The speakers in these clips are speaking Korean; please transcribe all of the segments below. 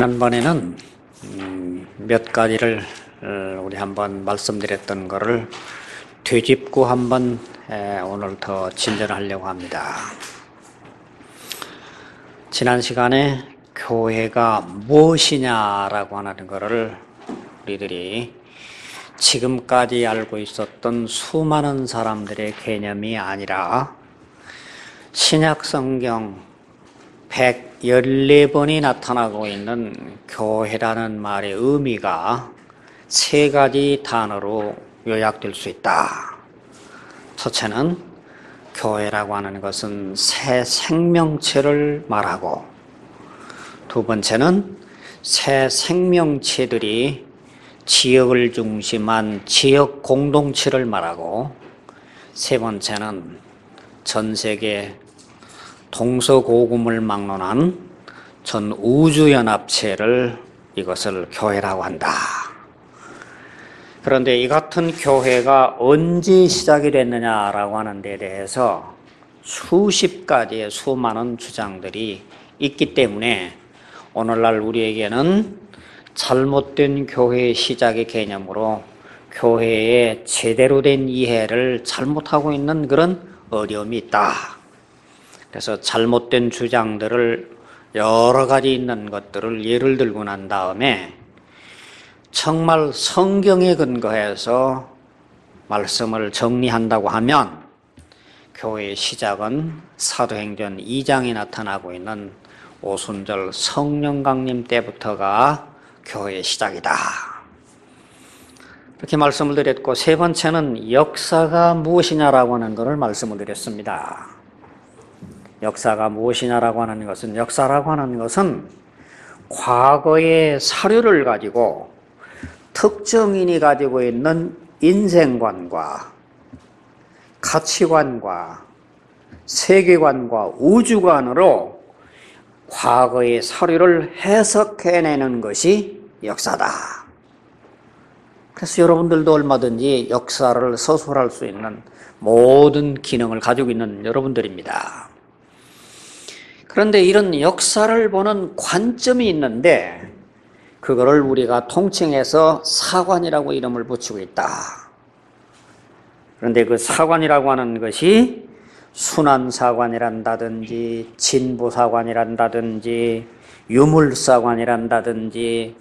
지난번에는 몇 가지를 우리 한번 말씀드렸던 거를 되짚고 한번 오늘 더 진전하려고 합니다. 지난 시간에 교회가 무엇이냐라고 하는 것을 우리들이 지금까지 알고 있었던 수많은 사람들의 개념이 아니라 신약 성경 114번이 나타나고 있는 교회라는 말의 의미가 세 가지 단어로 요약될 수 있다. 첫째는 교회라고 하는 것은 새 생명체를 말하고, 두 번째는 새 생명체들이 지역을 중심한 지역 공동체를 말하고, 세 번째는 전 세계 동서고금을 막론한 전 우주연합체를 이것을 교회라고 한다. 그런데 이 같은 교회가 언제 시작이 됐느냐라고 하는 데 대해서 수십 가지의 수많은 주장들이 있기 때문에 오늘날 우리에게는 잘못된 교회의 시작의 개념으로 교회의 제대로 된 이해를 잘못하고 있는 그런 어려움이 있다. 그래서 잘못된 주장들을 여러 가지 있는 것들을 예를 들고 난 다음에 정말 성경에 근거해서 말씀을 정리한다고 하면 교회의 시작은 사도행전 2장에 나타나고 있는 오순절 성령 강림 때부터가 교회의 시작이다. 이렇게 말씀을 드렸고, 세 번째는 역사가 무엇이냐라고 하는 것을 말씀을 드렸습니다. 역사가 무엇이냐라고 하는 것은, 역사라고 하는 것은 과거의 사료를 가지고 특정인이 가지고 있는 인생관과 가치관과 세계관과 우주관으로 과거의 사료를 해석해내는 것이 역사다. 그래서 여러분들도 얼마든지 역사를 서술할 수 있는 모든 기능을 가지고 있는 여러분들입니다. 그런데 이런 역사를 보는 관점이 있는데 그거를 우리가 통칭해서 사관이라고 이름을 붙이고 있다. 그런데 그 사관이라고 하는 것이 순환사관이란다든지 진보사관이란다든지 유물사관이란다든지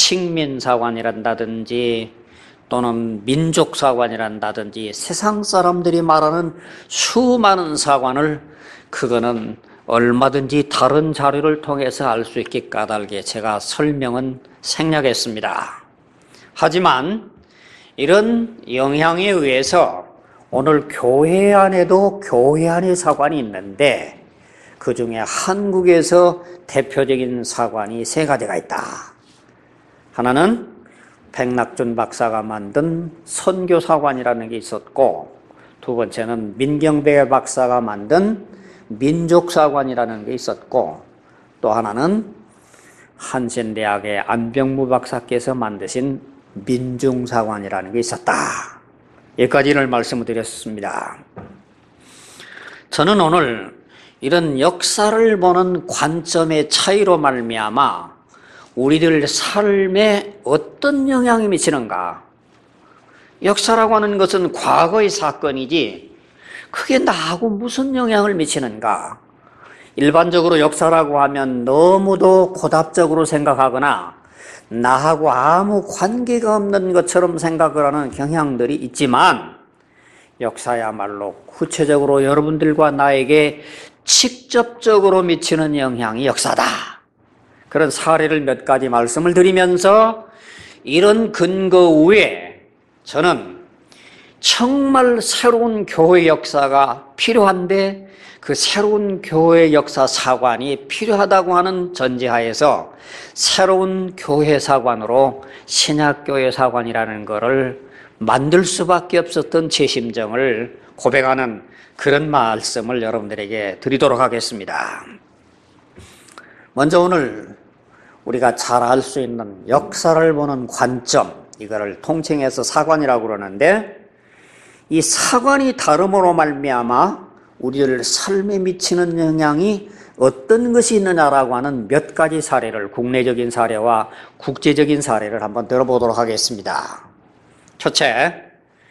식민사관이란다든지 또는 민족사관이란다든지 세상 사람들이 말하는 수많은 사관을, 그거는 얼마든지 다른 자료를 통해서 알 수 있게 까닭에 제가 설명은 생략했습니다. 하지만 이런 영향에 의해서 오늘 교회 안에도 교회 안의 사관이 있는데 그 중에 한국에서 대표적인 사관이 세 가지가 있다. 하나는 백낙준 박사가 만든 선교사관이라는 게 있었고, 두 번째는 민경배 박사가 만든 민족사관이라는 게 있었고, 또 하나는 한신대학의 안병무 박사께서 만드신 민중사관이라는 게 있었다. 여기까지를 말씀을 드렸습니다. 저는 오늘 이런 역사를 보는 관점의 차이로 말미암아 우리들 삶에 어떤 영향이 미치는가, 역사라고 하는 것은 과거의 사건이지 그게 나하고 무슨 영향을 미치는가. 일반적으로 역사라고 하면 너무도 고답적으로 생각하거나 나하고 아무 관계가 없는 것처럼 생각을 하는 경향들이 있지만, 역사야말로 구체적으로 여러분들과 나에게 직접적으로 미치는 영향이 역사다. 그런 사례를 몇 가지 말씀을 드리면서 이런 근거 위에 저는 정말 새로운 교회 역사가 필요한데 그 새로운 교회 역사 사관이 필요하다고 하는 전제하에서 새로운 교회 사관으로 신약교회 사관이라는 것을 만들 수밖에 없었던 제 심정을 고백하는 그런 말씀을 여러분들에게 드리도록 하겠습니다. 먼저 오늘 우리가 잘 알 수 있는 역사를 보는 관점, 이거를 통칭해서 사관이라고 그러는데, 이 사관이 다름으로 말미암아 우리들 삶에 미치는 영향이 어떤 것이 있느냐라고 하는 몇 가지 사례를, 국내적인 사례와 국제적인 사례를 한번 들어보도록 하겠습니다. 첫째,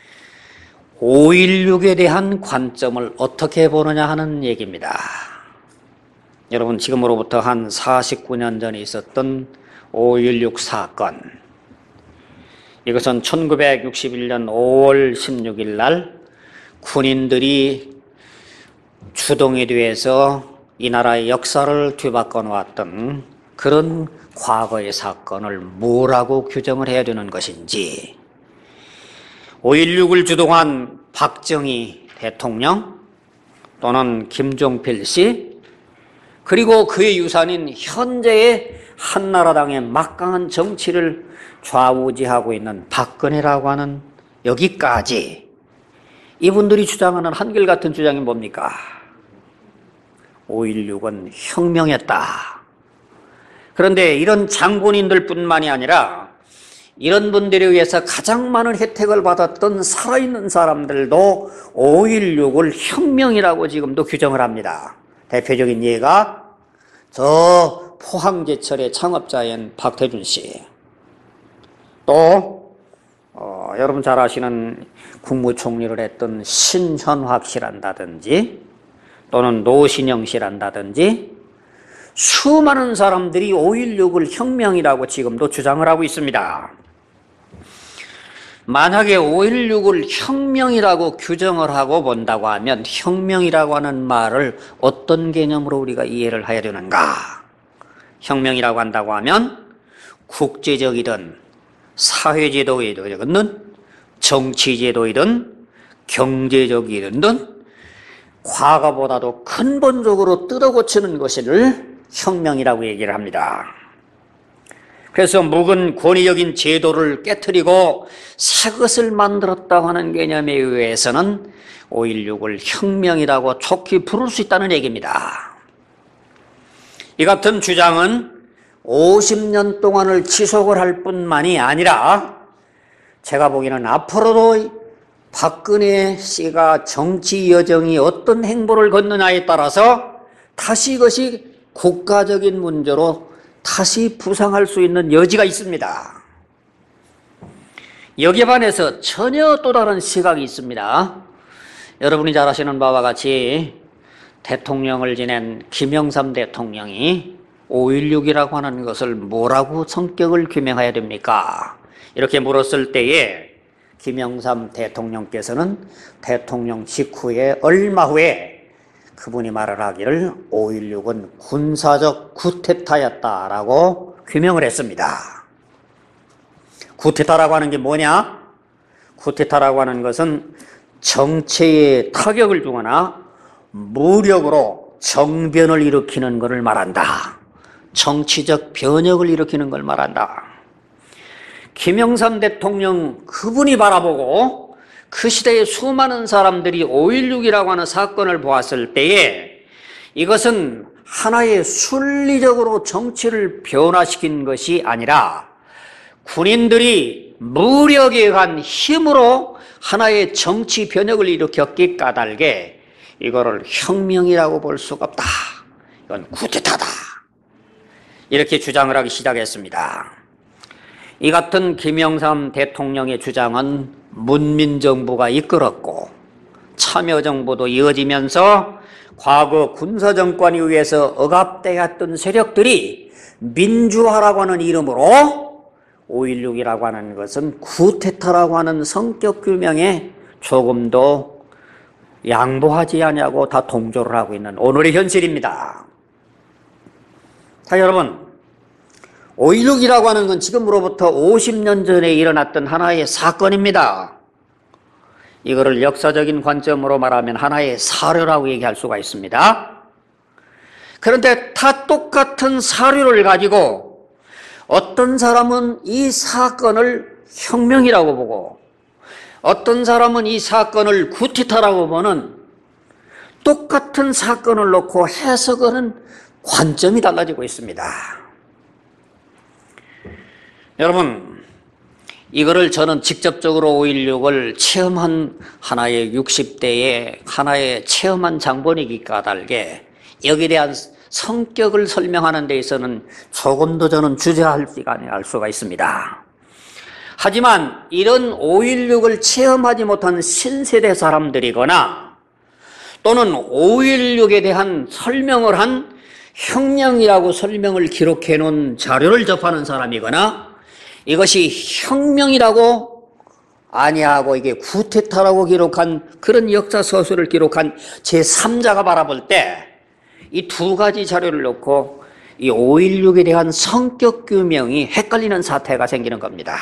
5.16에 대한 관점을 어떻게 보느냐 하는 얘기입니다. 여러분, 지금으로부터 한 49년 전에 있었던 5.16 사건, 이것은 1961년 5월 16일 날 군인들이 주동이 돼서 이 나라의 역사를 뒤바꿔 놓았던 그런 과거의 사건을 뭐라고 규정을 해야 되는 것인지, 5.16을 주동한 박정희 대통령 또는 김종필 씨, 그리고 그의 유산인 현재의 한나라당의 막강한 정치를 좌우지하고 있는 박근혜라고 하는 여기까지 이분들이 주장하는 한결같은 주장이 뭡니까? 5.16은 혁명이었다. 그런데 이런 장군인들 뿐만이 아니라 이런 분들에 의해서 가장 많은 혜택을 받았던 살아있는 사람들도 5.16을 혁명이라고 지금도 규정을 합니다. 대표적인 예가 저 포항제철의 창업자인 박태준 씨, 또 여러분 잘 아시는 국무총리를 했던 신현확 씨란다든지 또는 노신영 씨란다든지 수많은 사람들이 5.16을 혁명이라고 지금도 주장을 하고 있습니다. 만약에 5.16을 혁명이라고 규정을 하고 본다고 하면 혁명이라고 하는 말을 어떤 개념으로 우리가 이해를 해야 되는가? 혁명이라고 한다고 하면 국제적이든 사회제도이든 정치제도이든 경제적이든 과거보다도 근본적으로 뜯어고치는 것을 혁명이라고 얘기를 합니다. 그래서 묵은 권위적인 제도를 깨트리고 새 것을 만들었다고 하는 개념에 의해서는 5.16을 혁명이라고 좋게 부를 수 있다는 얘기입니다. 이 같은 주장은 50년 동안을 지속을 할 뿐만이 아니라 제가 보기에는 앞으로도 박근혜 씨가 정치 여정이 어떤 행보를 걷느냐에 따라서 다시 이것이 국가적인 문제로 다시 부상할 수 있는 여지가 있습니다. 여기에 반해서 전혀 또 다른 시각이 있습니다. 여러분이 잘 아시는 바와 같이 대통령을 지낸 김영삼 대통령이 5.16이라고 하는 것을 뭐라고 성격을 규명해야 됩니까? 이렇게 물었을 때에 김영삼 대통령께서는 대통령 직후에 얼마 후에 그분이 말을 하기를 5.16은 군사적 쿠데타였다라고 규명을 했습니다. 쿠데타라고 하는 게 뭐냐? 쿠데타라고 하는 것은 정체에 타격을 주거나 무력으로 정변을 일으키는 것을 말한다. 정치적 변혁을 일으키는 걸 말한다. 김영삼 대통령 그분이 바라보고 그 시대의 수많은 사람들이 5.16이라고 하는 사건을 보았을 때에 이것은 하나의 순리적으로 정치를 변화시킨 것이 아니라 군인들이 무력에 의한 힘으로 하나의 정치 변혁을 일으켰기 까닭에 이거를 혁명이라고 볼 수가 없다. 이건 쿠데타다. 이렇게 주장을 하기 시작했습니다. 이 같은 김영삼 대통령의 주장은 문민정부가 이끌었고 참여정부도 이어지면서 과거 군사정권에 의해서 억압되었던 세력들이 민주화라고 하는 이름으로 5.16이라고 하는 것은 쿠데타라고 하는 성격 규명에 조금도 양보하지 않냐고 다 동조를 하고 있는 오늘의 현실입니다. 자, 여러분, 5.16이라고 하는 건 지금으로부터 50년 전에 일어났던 하나의 사건입니다. 이거를 역사적인 관점으로 말하면 하나의 사료라고 얘기할 수가 있습니다. 그런데 다 똑같은 사료를 가지고 어떤 사람은 이 사건을 혁명이라고 보고 어떤 사람은 이 사건을 쿠데타라고 보는 똑같은 사건을 놓고 해석하는 관점이 달라지고 있습니다. 여러분, 이거를 저는 직접적으로 5.16을 체험한 하나의 60대의 하나의 체험한 장본이기 까닭에 여기에 대한 성격을 설명하는 데 있어서는 조금도 저는 주저할 시간이 알 수가 있습니다. 하지만 이런 5.16을 체험하지 못한 신세대 사람들이거나 또는 5.16에 대한 설명을 한 혁명이라고 설명을 기록해 놓은 자료를 접하는 사람이거나 이것이 혁명이라고 아니하고 이게 구테타라고 기록한 그런 역사 서술을 기록한 제3자가 바라볼 때 이 두 가지 자료를 놓고 이 5.16에 대한 성격 규명이 헷갈리는 사태가 생기는 겁니다.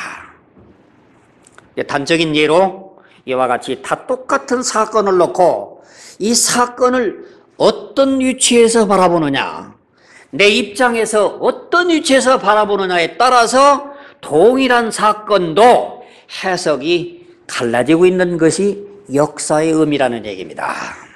단적인 예로 이와 같이 다 똑같은 사건을 놓고 이 사건을 어떤 위치에서 바라보느냐, 내 입장에서 어떤 위치에서 바라보느냐에 따라서 동일한 사건도 해석이 갈라지고 있는 것이 역사의 의미라는 얘기입니다.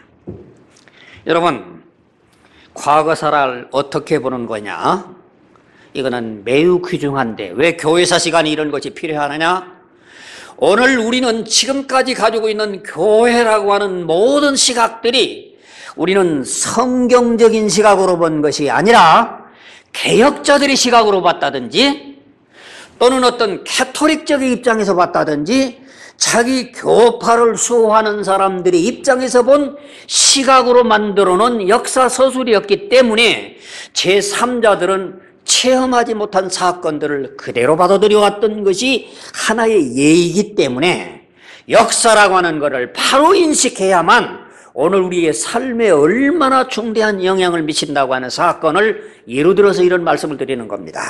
여러분, 과거사를 어떻게 보는 거냐? 이거는 매우 귀중한데 왜 교회사 시간이 이런 것이 필요하느냐? 오늘 우리는 지금까지 가지고 있는 교회라고 하는 모든 시각들이 우리는 성경적인 시각으로 본 것이 아니라 개혁자들의 시각으로 봤다든지 또는 어떤 캐토릭적인 입장에서 봤다든지 자기 교파를 수호하는 사람들의 입장에서 본 시각으로 만들어 놓은 역사 서술이었기 때문에 제3자들은 체험하지 못한 사건들을 그대로 받아들여 왔던 것이 하나의 예이기 때문에 역사라고 하는 것을 바로 인식해야만 오늘 우리의 삶에 얼마나 중대한 영향을 미친다고 하는 사건을 예로 들어서 이런 말씀을 드리는 겁니다.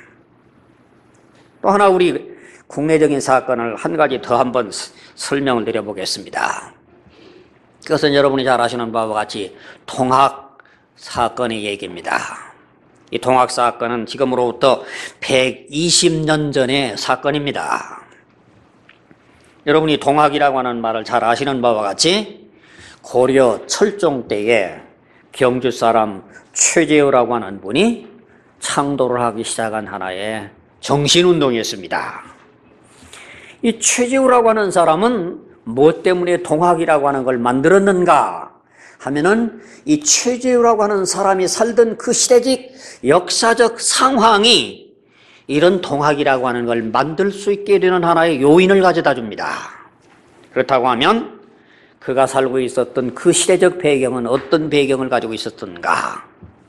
또 하나 우리 국내적인 사건을 한 가지 더 한번 설명을 드려보겠습니다. 그것은 여러분이 잘 아시는 바와 같이 통학 사건의 얘기입니다. 이 통학 사건은 지금으로부터 120년 전의 사건입니다. 여러분이 통학이라고 하는 말을 잘 아시는 바와 같이 고려 철종 때에 경주 사람 최재우라고 하는 분이 창도를 하기 시작한 하나의 정신운동이었습니다. 이 최재우라고 하는 사람은 무엇 때문에 동학이라고 하는 걸 만들었는가 하면은 이 최재우라고 하는 사람이 살던 그 시대적 역사적 상황이 이런 동학이라고 하는 걸 만들 수 있게 되는 하나의 요인을 가져다 줍니다. 그렇다고 하면 그가 살고 있었던 그 시대적 배경은 어떤 배경을 가지고 있었던가?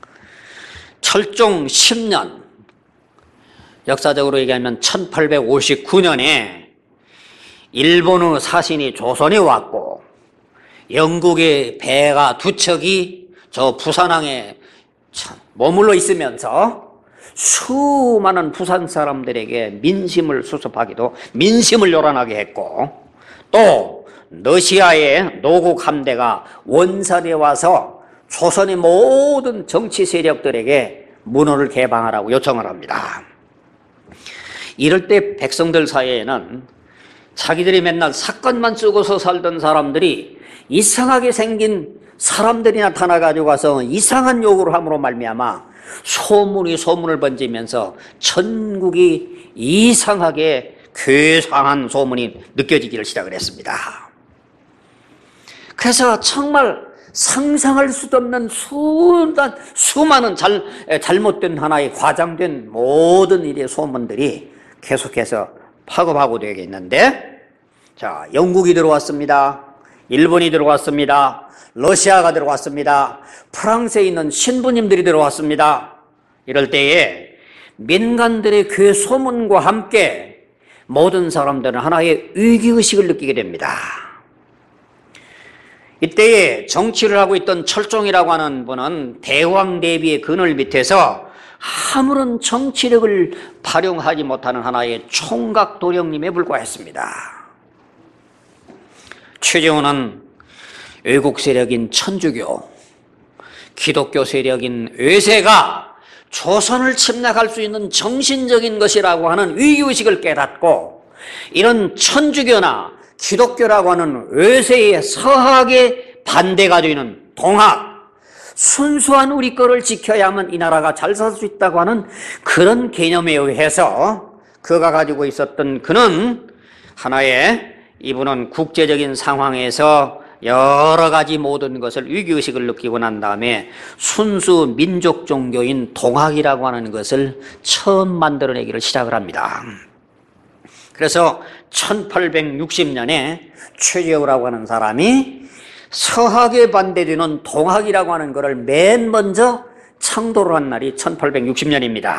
철종 10년, 역사적으로 얘기하면 1859년에 일본의 사신이 조선에 왔고 영국의 배가 두 척이 저 부산항에 머물러 있으면서 수많은 부산 사람들에게 민심을 수습하기도 민심을 요란하게 했고 또 러시아의 노국 함대가 원산에 와서 조선의 모든 정치 세력들에게 문호를 개방하라고 요청을 합니다. 이럴 때 백성들 사이에는 자기들이 맨날 사건만 쓰고서 살던 사람들이 이상하게 생긴 사람들이 나타나가지고 가서 이상한 요구를 함으로 말미암아 소문을 번지면서 전국이 이상하게 괴상한 소문이 느껴지기를 시작을 했습니다. 그래서 정말 상상할 수도 없는 수많은 잘못된 하나의 과장된 모든 일의 소문들이 계속해서 파급하고 되겠는데, 자, 영국이 들어왔습니다. 일본이 들어왔습니다. 러시아가 들어왔습니다. 프랑스에 있는 신부님들이 들어왔습니다. 이럴 때에 민간들의 그 소문과 함께 모든 사람들은 하나의 위기의식을 느끼게 됩니다. 이때에 정치를 하고 있던 철종이라고 하는 분은 대왕 대비의 그늘 밑에서 아무런 정치력을 발용하지 못하는 하나의 총각 도령님에 불과했습니다. 최재훈은 외국 세력인 천주교, 기독교 세력인 외세가 조선을 침략할 수 있는 정신적인 것이라고 하는 위기의식을 깨닫고 이런 천주교나 기독교라고 하는 외세의 서학에 반대가 되는 동학, 순수한 우리 거를 지켜야만 이 나라가 잘 살 수 있다고 하는 그런 개념에 의해서 그가 가지고 있었던 그는 하나의 이분은 국제적인 상황에서 여러 가지 모든 것을 위기의식을 느끼고 난 다음에 순수 민족 종교인 동학이라고 하는 것을 처음 만들어내기를 시작을 합니다. 그래서 1860년에 최재우라고 하는 사람이 서학에 반대되는 동학이라고 하는 것을 맨 먼저 창도를 한 날이 1860년입니다.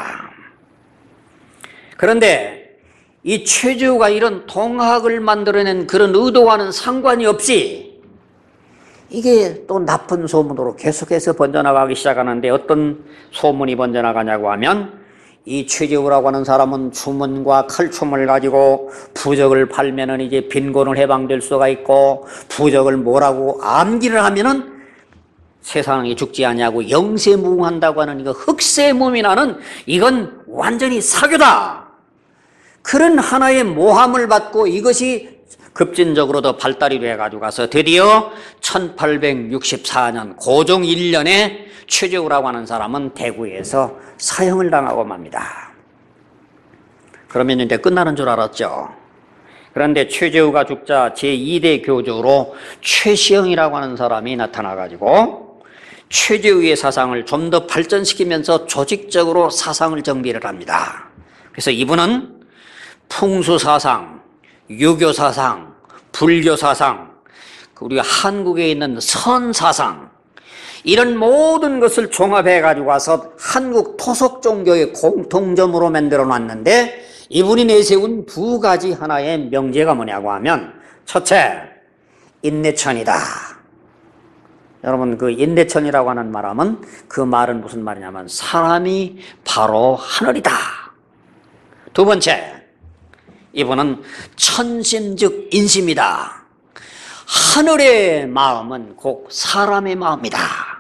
그런데 이 최재우가 이런 동학을 만들어낸 그런 의도와는 상관이 없이 이게 또 나쁜 소문으로 계속해서 번져나가기 시작하는데 어떤 소문이 번져나가냐고 하면 이 최재우라고 하는 사람은 주문과 칼춤을 가지고 부적을 팔면은 이제 빈곤을 해방될 수가 있고 부적을 뭐라고 암기를 하면은 세상이 죽지 않냐고 영세무궁한다고 하는 이거 흑세무민하는 이건 완전히 사교다. 그런 하나의 모함을 받고 이것이 급진적으로 더 발달이 돼가지고 가서 드디어 1864년 고종 1년에 최재우라고 하는 사람은 대구에서 사형을 당하고 맙니다. 그러면 이제 끝나는 줄 알았죠. 그런데 최재우가 죽자 제2대 교주로 최시영이라고 하는 사람이 나타나가지고 최재우의 사상을 좀 더 발전시키면서 조직적으로 사상을 정비를 합니다. 그래서 이분은 풍수사상, 유교사상, 불교사상, 우리 한국에 있는 선사상 이런 모든 것을 종합해 가지고 와서 한국 토속 종교의 공통점으로 만들어 놨는데 이분이 내세운 두 가지 하나의 명제가 뭐냐고 하면 첫째, 인내천이다. 여러분 그 인내천이라고 하는 말하면 그 말은 무슨 말이냐면 사람이 바로 하늘이다. 두 번째, 이분은 천심즉 인심이다. 하늘의 마음은 곧 사람의 마음이다.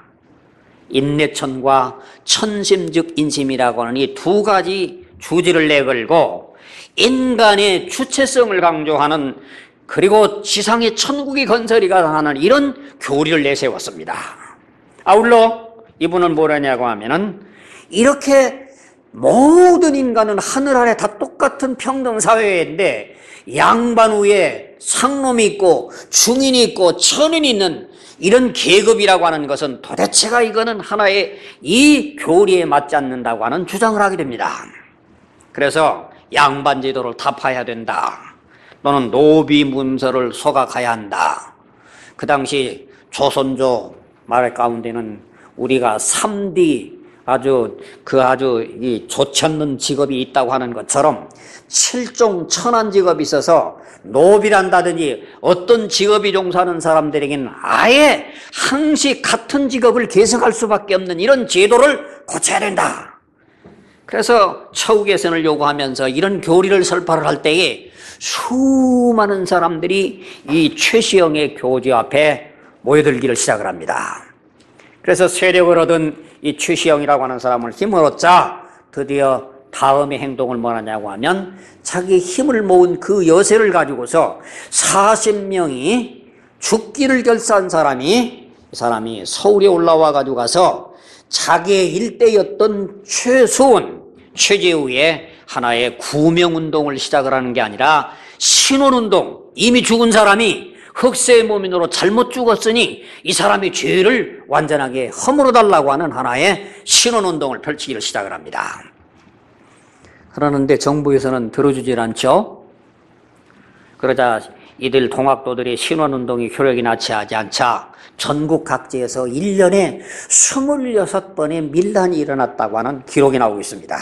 인내천과 천심즉 인심이라고 하는 이 두 가지 주제를 내걸고 인간의 주체성을 강조하는 그리고 지상의 천국이 건설이가 하는 이런 교리를 내세웠습니다. 아울러 이분은 뭐라냐고 하면은 이렇게 모든 인간은 하늘 아래 다 똑같은 평등 사회인데 양반 위에 상놈이 있고 중인이 있고 천인이 있는 이런 계급이라고 하는 것은 도대체가 이거는 하나의 이 교리에 맞지 않는다고 하는 주장을 하게 됩니다. 그래서 양반 제도를 타파해야 된다. 또는 노비 문서를 소각해야 한다. 그 당시 조선조 말 가운데는 우리가 3D 아주 이 좋지 않는 직업이 있다고 하는 것처럼 7종 천한 직업이 있어서 노비란다든지 어떤 직업이 종사하는 사람들에게는 아예 항시 같은 직업을 계속할 수밖에 없는 이런 제도를 고쳐야 된다. 그래서 처우개선을 요구하면서 이런 교리를 설파를 할 때에 수많은 사람들이 이 최시영의 교주 앞에 모여들기를 시작을 합니다. 그래서 세력을 얻은 이 최시영이라고 하는 사람을 힘을 얻자 드디어 다음의 행동을 뭐하냐고 하면 자기 힘을 모은 그 여세를 가지고서 40명이 죽기를 결사한 사람이 서울에 올라와 가지고 가서 자기의 일대였던 최수원, 최재우의 하나의 구명운동을 시작을 하는 게 아니라 신원운동, 이미 죽은 사람이 흑세무민으로 잘못 죽었으니 이 사람이 죄를 완전하게 허물어 달라고 하는 하나의 신원운동을 펼치기를 시작을 합니다. 그러는데 정부에서는 들어주질 않죠. 그러자 이들 동학도들의 신원운동이 효력이 나치하지 않자 전국 각지에서 1년에 26번의 밀란이 일어났다고 하는 기록이 나오고 있습니다.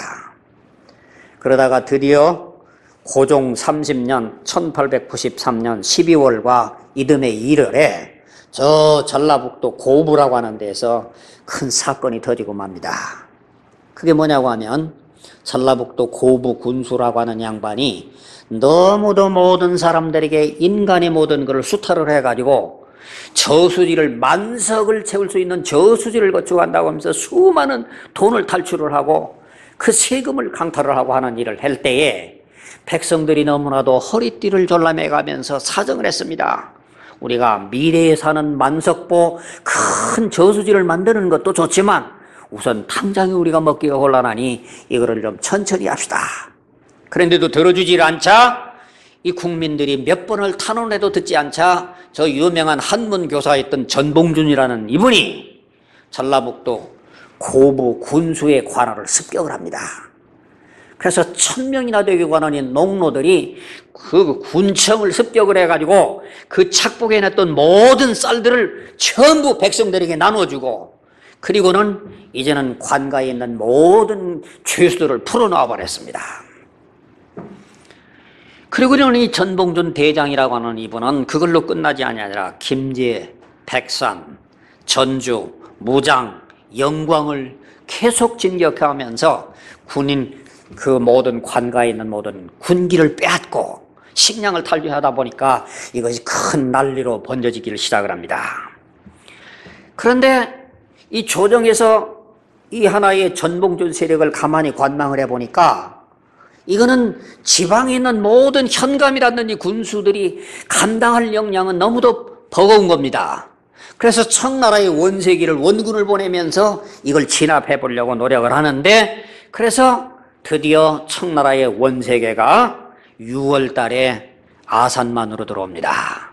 그러다가 드디어 고종 30년 1893년 12월과 이듬해 1월에 저 전라북도 고부라고 하는 데서 큰 사건이 터지고 맙니다. 그게 뭐냐고 하면 전라북도 고부 군수라고 하는 양반이 너무도 모든 사람들에게 인간의 모든 것을 수탈을 해가지고 저수지를 만석을 채울 수 있는 저수지를 거쳐간다고 하면서 수많은 돈을 탈출을 하고 그 세금을 강탈을 하고 하는 일을 할 때에 백성들이 너무나도 허리띠를 졸라매가면서 사정을 했습니다. 우리가 미래에 사는 만석보 큰 저수지를 만드는 것도 좋지만 우선 당장에 우리가 먹기가 곤란하니 이거를 좀 천천히 합시다. 그런데도 들어주질 않자 이 국민들이 몇 번을 탄원해도 듣지 않자 저 유명한 한문 교사였던 전봉준이라는 이분이 전라북도 고부 군수의 관할을 습격을 합니다. 그래서 1000명이나 되게 관원인 농노들이 그 군청을 습격을 해가지고 그 착복해 놨던 모든 쌀들을 전부 백성들에게 나눠주고, 그리고는 이제는 관가에 있는 모든 죄수들을 풀어놓아 버렸습니다. 그리고는 이 전봉준 대장이라고 하는 이분은 그걸로 끝나지 아니라 김제, 백산, 전주, 무장, 영광을 계속 진격하면서 군인 그 모든 관가에 있는 모든 군기를 빼앗고 식량을 탈취하다 보니까 이것이 큰 난리로 번져지기를 시작을 합니다. 그런데 이 조정에서 이 하나의 전봉준 세력을 가만히 관망을 해보니까 이거는 지방에 있는 모든 현감이라든지 군수들이 감당할 역량은 너무도 버거운 겁니다. 그래서 청나라의 원세기를 원군을 보내면서 이걸 진압해 보려고 노력을 하는데, 그래서 드디어 청나라의 원세계가 6월 달에 아산만으로 들어옵니다.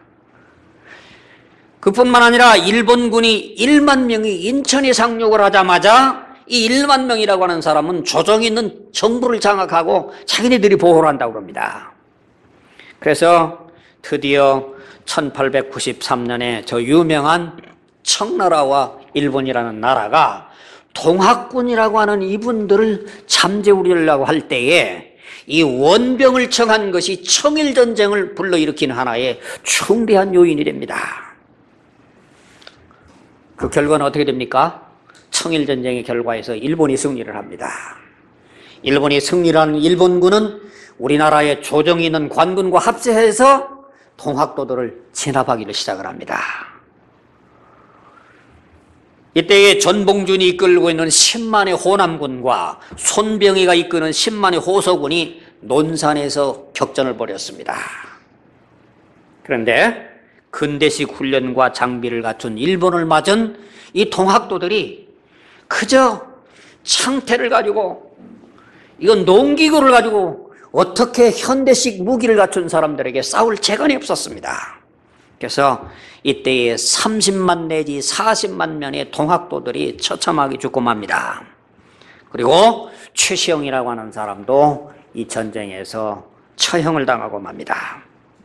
그뿐만 아니라 일본군이 1만 명이 인천에 상륙을 하자마자 이 1만 명이라고 하는 사람은 조정에 있는 정부를 장악하고 자기네들이 보호를 한다고 합니다. 그래서 드디어 1893년에 저 유명한 청나라와 일본이라는 나라가 동학군이라고 하는 이분들을 잠재우려고 할 때에 이 원병을 청한 것이 청일전쟁을 불러일으킨 하나의 중대한 요인이 됩니다. 그 결과는 어떻게 됩니까? 청일전쟁의 결과에서 일본이 승리를 합니다. 일본이 승리한 일본군은 우리나라의 조정이 있는 관군과 합세해서 동학도들을 진압하기를 시작을 합니다. 이때에 전봉준이 이끌고 있는 10만의 호남군과 손병희가 이끄는 10만의 호서군이 논산에서 격전을 벌였습니다. 그런데 근대식 훈련과 장비를 갖춘 일본을 맞은 이 동학도들이 그저 창태를 가지고, 이건 농기구를 가지고 어떻게 현대식 무기를 갖춘 사람들에게 싸울 재간이 없었습니다. 그래서 이때에 30만 내지 40만 명의 동학도들이 처참하게 죽고 맙니다. 그리고 최시영이라고 하는 사람도 이 전쟁에서 처형을 당하고 맙니다.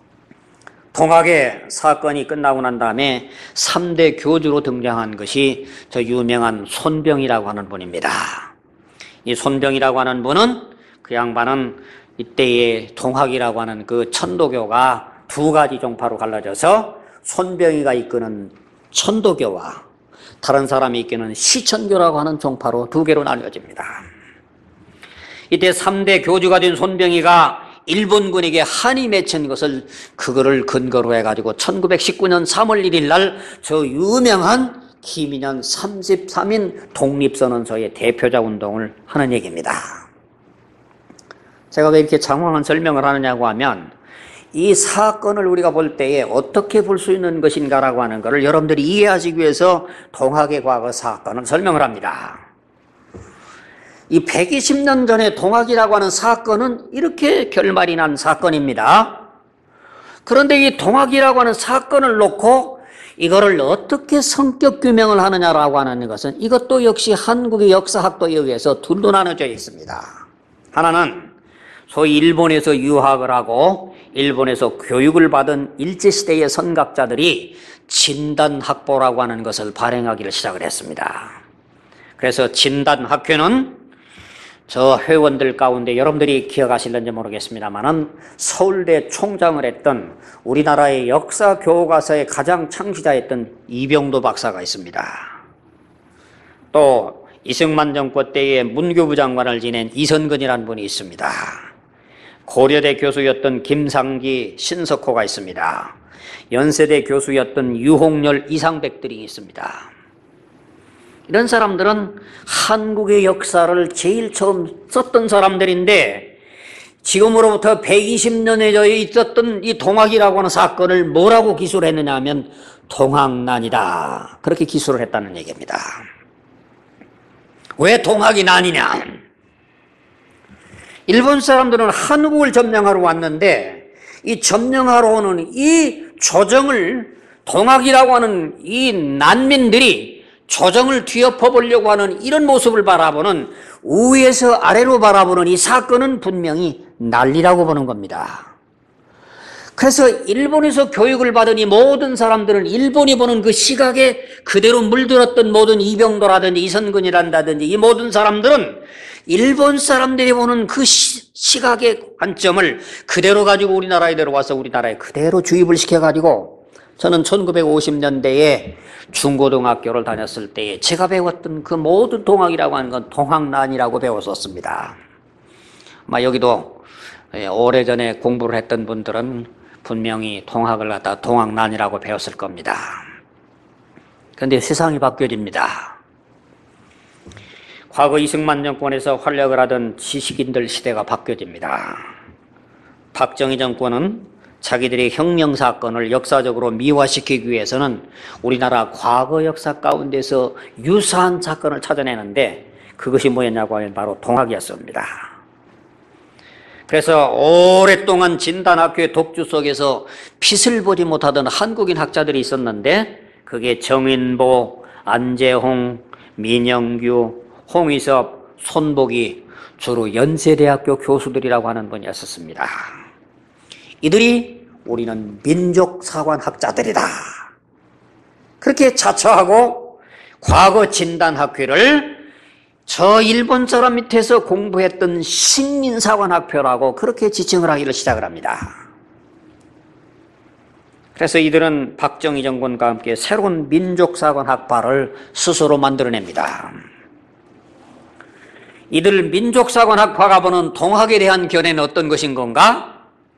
동학의 사건이 끝나고 난 다음에 3대 교주로 등장한 것이 저 유명한 손병이라고 하는 분입니다. 이 손병이라고 하는 분은, 그 양반은 이때의 동학이라고 하는 그 천도교가 두 가지 종파로 갈라져서 손병이가 이끄는 천도교와 다른 사람이 이끄는 시천교라고 하는 종파로 두 개로 나뉘어집니다. 이때 3대 교주가 된 손병이가 일본군에게 한이 맺힌 것을, 그거를 근거로 해가지고 1919년 3월 1일 날 저 유명한 기민현 33인 독립선언서의 대표자 운동을 하는 얘기입니다. 제가 왜 이렇게 장황한 설명을 하느냐고 하면, 이 사건을 우리가 볼 때에 어떻게 볼 수 있는 것인가라고 하는 것을 여러분들이 이해하시기 위해서 동학의 과거 사건을 설명을 합니다. 이 120년 전에 동학이라고 하는 사건은 이렇게 결말이 난 사건입니다. 그런데 이 동학이라고 하는 사건을 놓고 이거를 어떻게 성격 규명을 하느냐라고 하는 것은, 이것도 역시 한국의 역사학도에 의해서 둘로 나눠져 있습니다. 하나는 소위 일본에서 유학을 하고 일본에서 교육을 받은 일제시대의 선각자들이 진단학보라고 하는 것을 발행하기를 시작을 했습니다. 그래서 진단학회는 저 회원들 가운데 여러분들이 기억하실는지 모르겠습니다만은 서울대 총장을 했던 우리나라의 역사 교과서의 가장 창시자였던 이병도 박사가 있습니다. 또 이승만 정권 때에 문교부 장관을 지낸 이선근이라는 분이 있습니다. 고려대 교수였던 김상기, 신석호가 있습니다. 연세대 교수였던 유홍열, 이상백 등이 있습니다. 이런 사람들은 한국의 역사를 제일 처음 썼던 사람들인데, 지금으로부터 120년에 있었던 이 동학이라고 하는 사건을 뭐라고 기술을 했느냐 하면 동학난이다, 그렇게 기술을 했다는 얘기입니다. 왜 동학이 난이냐? 일본 사람들은 한국을 점령하러 왔는데, 이 점령하러 오는 이 조정을 동학이라고 하는 이 난민들이 조정을 뒤엎어 보려고 하는 이런 모습을 바라보는, 위에서 아래로 바라보는 이 사건은 분명히 난리라고 보는 겁니다. 그래서 일본에서 교육을 받은 이 모든 사람들은 일본이 보는 그 시각에 그대로 물들었던 모든 이병도라든지 이선근이란다든지 이 모든 사람들은 일본 사람들이 보는 그 시각의 관점을 그대로 가지고 우리나라에 들어와서 우리나라에 그대로 주입을 시켜가지고, 저는 1950년대에 중고등학교를 다녔을 때에 제가 배웠던 그 모든 동학이라고 하는 건 동학난이라고 배웠었습니다. 아마 여기도 오래전에 공부를 했던 분들은 분명히 동학을 갖다 동학난이라고 배웠을 겁니다. 그런데 세상이 바뀌어집니다. 과거 이승만 정권에서 활약을 하던 지식인들 시대가 바뀌어집니다. 박정희 정권은 자기들의 혁명사건을 역사적으로 미화시키기 위해서는 우리나라 과거 역사 가운데서 유사한 사건을 찾아내는데, 그것이 뭐였냐고 하면 바로 동학이었습니다. 그래서 오랫동안 진단학교의 독주 속에서 빛을 보지 못하던 한국인 학자들이 있었는데, 그게 정인보, 안재홍, 민영규, 홍의섭, 손복이 주로 연세대학교 교수들이라고 하는 분이었습니다. 이들이 우리는 민족사관학자들이다, 그렇게 자처하고 과거 진단학회를 저 일본 사람 밑에서 공부했던 식민사관학표라고 그렇게 지칭을 하기를 시작을 합니다. 그래서 이들은 박정희 정권과 함께 새로운 민족사관학파를 스스로 만들어냅니다. 이들 민족사관학파가 보는 동학에 대한 견해는 어떤 것인 건가?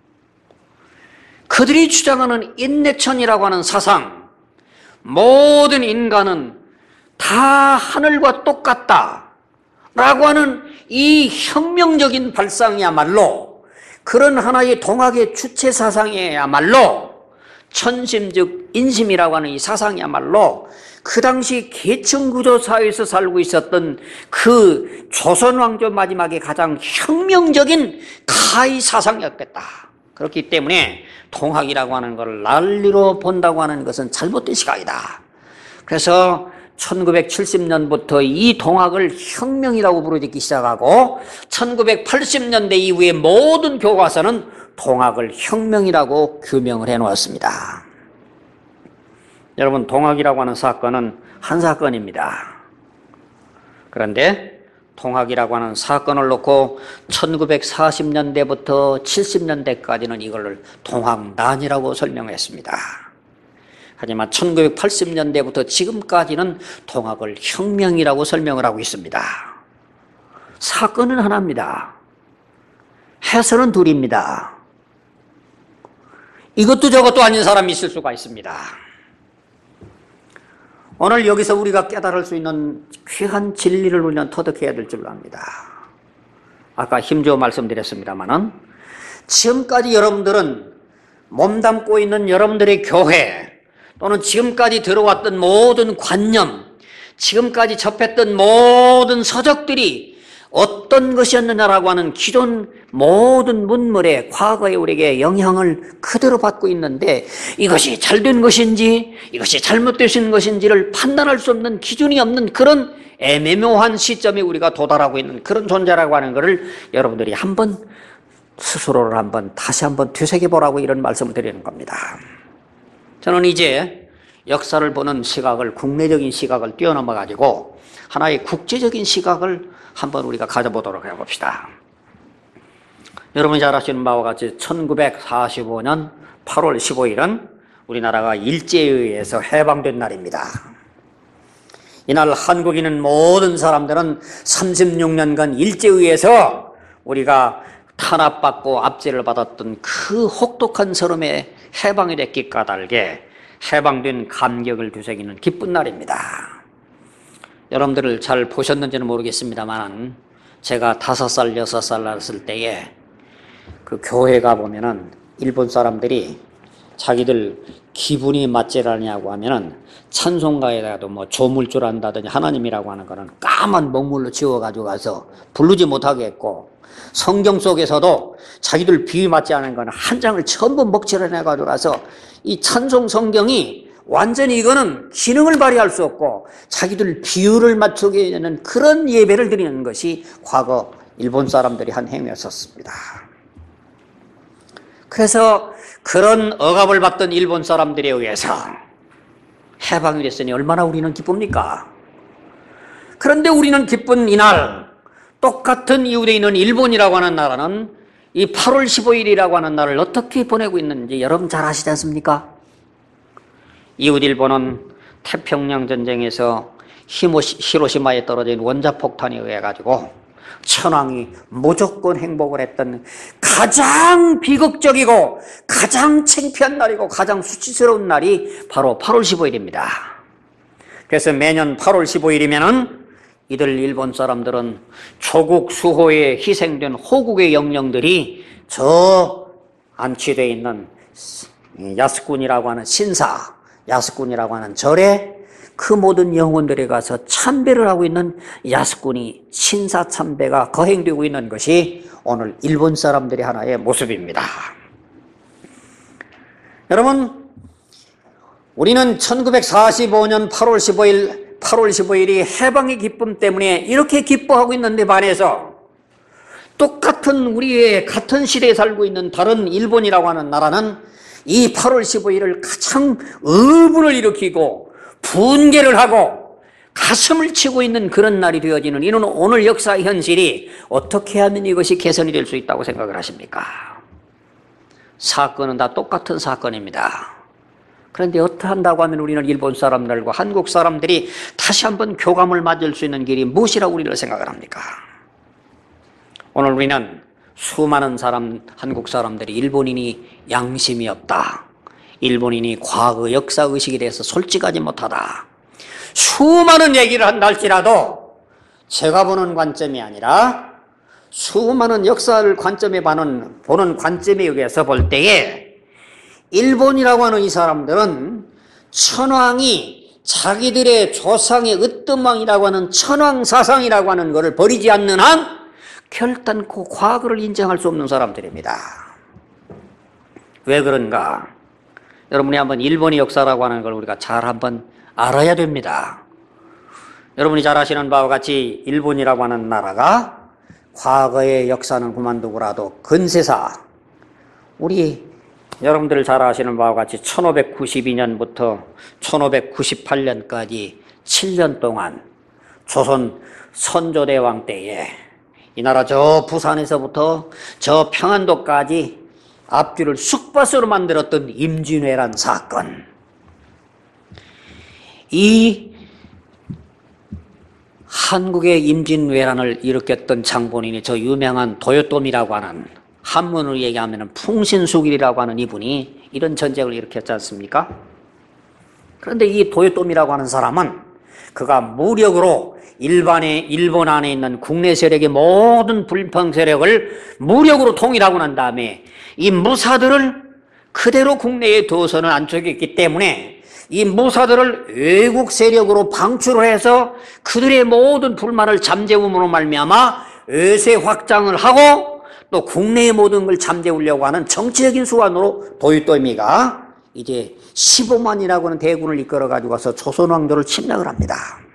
그들이 주장하는 인내천이라고 하는 사상, 모든 인간은 다 하늘과 똑같다 라고 하는 이 혁명적인 발상이야말로, 그런 하나의 동학의 주체 사상이야말로, 천심즉 인심이라고 하는 이 사상이야말로 그 당시 계층구조 사회에서 살고 있었던 그 조선 왕조 마지막에 가장 혁명적인 가히 사상이었겠다. 그렇기 때문에 동학이라고 하는 것을 난리로 본다고 하는 것은 잘못된 시각이다. 그래서 1970년부터 이 동학을 혁명이라고 부르기 시작하고 1980년대 이후에 모든 교과서는 동학을 혁명이라고 규명을 해놓았습니다. 여러분, 동학이라고 하는 사건은 한 사건입니다. 그런데 동학이라고 하는 사건을 놓고 1940년대부터 70년대까지는 이걸 동학난이라고 설명했습니다. 하지만 1980년대부터 지금까지는 동학을 혁명이라고 설명을 하고 있습니다. 사건은 하나입니다. 해설은 둘입니다. 이것도 저것도 아닌 사람이 있을 수가 있습니다. 오늘 여기서 우리가 깨달을 수 있는 귀한 진리를 우리는 터득해야 될 줄 압니다. 아까 힘주어 말씀드렸습니다마는 지금까지 여러분들은 몸담고 있는 여러분들의 교회, 또는 지금까지 들어왔던 모든 관념, 지금까지 접했던 모든 서적들이 어떤 것이었느냐라고 하는 기존 모든 문물에 과거에 우리에게 영향을 그대로 받고 있는데, 이것이 잘된 것인지 이것이 잘못되신 것인지를 판단할 수 없는, 기준이 없는 그런 애매모호한 시점에 우리가 도달하고 있는 그런 존재라고 하는 것을 여러분들이 한번 스스로를 다시 한번 되새겨보라고 이런 말씀을 드리는 겁니다. 저는 이제 역사를 보는 시각을, 국내적인 시각을 뛰어넘어 가지고 하나의 국제적인 시각을 한번 우리가 가져보도록 해봅시다. 여러분이 잘 아시는 바와 같이 1945년 8월 15일은 우리나라가 일제에 의해서 해방된 날입니다. 이날 한국인은 모든 사람들은 36년간 일제에 의해서 우리가 탄압받고 압제를 받았던 그 혹독한 서름에 해방이 됐기 까닭에 해방된 감격을 되새기는 기쁜 날입니다. 여러분들을 잘 보셨는지는 모르겠습니다만, 제가 5살, 6살 났을 때에 그 교회 가보면은 일본 사람들이 자기들 기분이 맞지라냐고 하면은 찬송가에다가도 뭐 조물줄 한다든지 하나님이라고 하는 거는 까만 먹물로 지워가지고 가서 부르지 못하게 했고, 성경 속에서도 자기들 비위 맞지 않은 거는 한 장을 전부 먹칠해내가지고 가서 이 찬송 성경이 완전히 이거는 기능을 발휘할 수 없고 자기들 비율을 맞추게 되는 그런 예배를 드리는 것이 과거 일본 사람들이 한 행위였었습니다. 그래서 그런 억압을 받던 일본 사람들에 의해서 해방이 됐으니 얼마나 우리는 기쁩니까? 그런데 우리는 기쁜 이날, 똑같은 이웃에 있는 일본이라고 하는 나라는 이 8월 15일이라고 하는 날을 어떻게 보내고 있는지 여러분 잘 아시지 않습니까? 이웃 일본은 태평양 전쟁에서 히로시마에 떨어진 원자폭탄에 의해 가지고 천황이 무조건 행복을 했던 가장 비극적이고 가장 창피한 날이고 가장 수치스러운 날이 바로 8월 15일입니다. 그래서 매년 8월 15일이면은 이들 일본 사람들은 조국 수호에 희생된 호국의 영령들이 저 안치되어 있는 야스군이라고 하는 신사, 야스군이라고 하는 절에 그 모든 영혼들에 가서 참배를 하고 있는 야스군이 신사 참배가 거행되고 있는 것이 오늘 일본 사람들의 하나의 모습입니다. 여러분, 우리는 1945년 8월 15일이 해방의 기쁨 때문에 이렇게 기뻐하고 있는데 반해서 똑같은 우리의 같은 시대에 살고 있는 다른 일본이라고 하는 나라는 이 8월 15일을 가장 의분을 일으키고 분개를 하고 가슴을 치고 있는 그런 날이 되어지는 이는 오늘 역사 현실이 어떻게 하면 이것이 개선이 될 수 있다고 생각을 하십니까? 사건은 다 똑같은 사건입니다. 그런데 어떻게 한다고 하면 우리는 일본 사람들과 한국 사람들이 다시 한번 교감을 맞을 수 있는 길이 무엇이라고 우리를 생각을 합니까? 오늘 우리는 수많은 한국 사람들이 일본인이 양심이 없다, 일본인이 과거 역사의식에 대해서 솔직하지 못하다, 수많은 얘기를 한다 할지라도 제가 보는 관점이 아니라 수많은 역사를 보는 관점에 의해서 볼 때에 일본이라고 하는 이 사람들은 천황이 자기들의 조상의 으뜸왕이라고 하는 천황 사상이라고 하는 것을 버리지 않는 한 결단코 과거를 인정할 수 없는 사람들입니다. 왜 그런가? 여러분이 한번 일본의 역사라고 하는 걸 우리가 잘 한번 알아야 됩니다. 여러분이 잘 아시는 바와 같이 일본이라고 하는 나라가 과거의 역사는 그만두고라도 근세사, 우리 여러분들 잘 아시는 바와 같이 1592년부터 1598년까지 7년 동안 조선 선조대왕 때에 이 나라 저 부산에서부터 저 평안도까지 앞뒤를 쑥밭으로 만들었던 임진왜란 사건, 이 한국의 임진왜란을 일으켰던 장본인이 저 유명한 도요토미라고 하는, 한문으로 얘기하면 풍신수길이라고 하는 이분이 이런 전쟁을 일으켰지 않습니까? 그런데 이 도요토미라고 하는 사람은 그가 무력으로 일본 안에 있는 국내 세력의 모든 불평 세력을 무력으로 통일하고 난 다음에 이 무사들을 그대로 국내에 두어서는 안 되겠기 때문에 이 무사들을 외국 세력으로 방출을 해서 그들의 모든 불만을 잠재움으로 말미암아 외세 확장을 하고 또 국내의 모든 걸 잠재우려고 하는 정치적인 수완으로 도요토미가 이제 15만이라고 하는 대군을 이끌어 가지고 와서 조선 왕조를 침략을 합니다.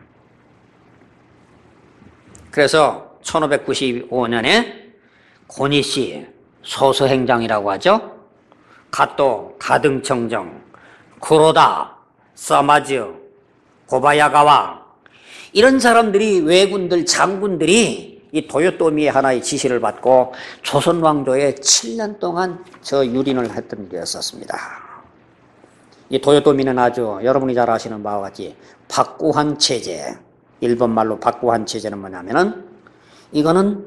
그래서 1595년에 고니시 소서행장이라고 하죠. 가또 가등청정, 쿠로다, 사마즈, 고바야가와 이런 사람들이 외군들 장군들이 이 도요토미의 하나의 지시를 받고 조선 왕조에 7년 동안 저 유린을 했던 게였었습니다. 이 도요토미는 아주 여러분이 잘 아시는 바와 같이 박구한 체제, 일본말로 박구한 체제는 뭐냐면은 이거는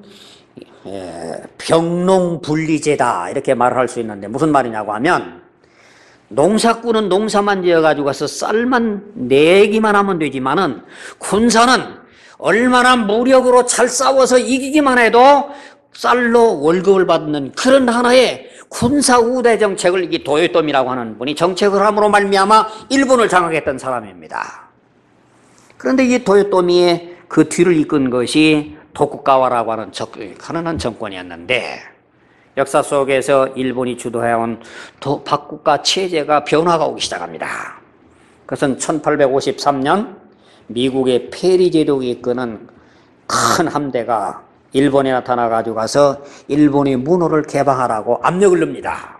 병농분리제다 이렇게 말을 할 수 있는데 무슨 말이냐고 하면 농사꾼은 농사만 지어가지고 가서 쌀만 내기만 하면 되지만은 군사는 얼마나 무력으로 잘 싸워서 이기기만 해도 쌀로 월급을 받는 그런 하나의 군사 우대 정책을 이 도요토미라고 하는 분이 정책을 함으로 말미암아 일본을 장악했던 사람입니다. 그런데 이 도요토미의 그 뒤를 이끈 것이 도쿠가와라고 하는 가난한 정권이었는데 역사 속에서 일본이 주도해온 박국가 체제가 변화가 오기 시작합니다. 그것은 1853년 미국의 페리 제독이 이끄는 큰 함대가 일본에 나타나가지고 가서 일본의 문호를 개방하라고 압력을 넣습니다.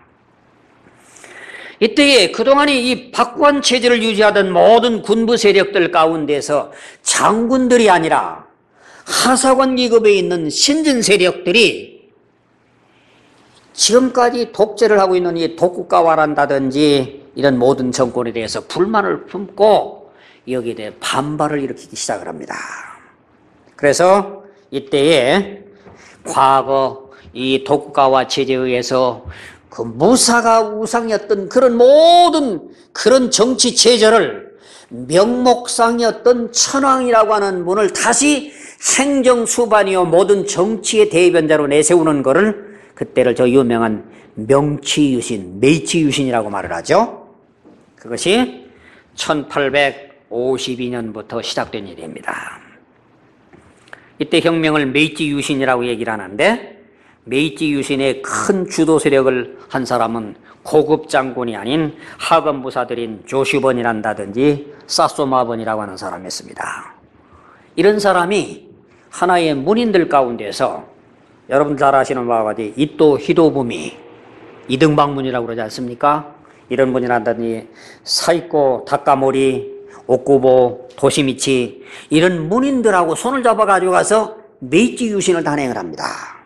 이때에 그동안에 이 박관 체제를 유지하던 모든 군부 세력들 가운데서 장군들이 아니라 하사관 기급에 있는 신진 세력들이 지금까지 독재를 하고 있는 이 도쿠가와란다든지 이런 모든 정권에 대해서 불만을 품고 여기에 대해 반발을 일으키기 시작을 합니다. 그래서 이때에 과거 이 도쿠가와 체제에 의해서 그 무사가 우상이었던 그런 모든 그런 정치 체제를 명목상이었던 천황이라고 하는 분을 다시 행정수반이요 모든 정치의 대변자로 내세우는 것을 그때를 저 유명한 명치유신, 메이치유신이라고 말을 하죠. 그것이 1852년부터 시작된 일입니다. 이때 혁명을 메이치유신이라고 얘기를 하는데 메이치 유신의 큰 주도 세력을 한 사람은 고급 장군이 아닌 하급 무사들인 조슈번이란다든지 사소마번이라고 하는 사람이었습니다. 이런 사람이 하나의 문인들 가운데서 여러분 잘 아시는 바와 같이 이토 히도부미, 이등방문이라고 그러지 않습니까? 이런 분이란다든지 사이코 다카모리, 오쿠보, 도시미치 이런 문인들하고 손을 잡아가지고 가서 메이치 유신을 단행을 합니다.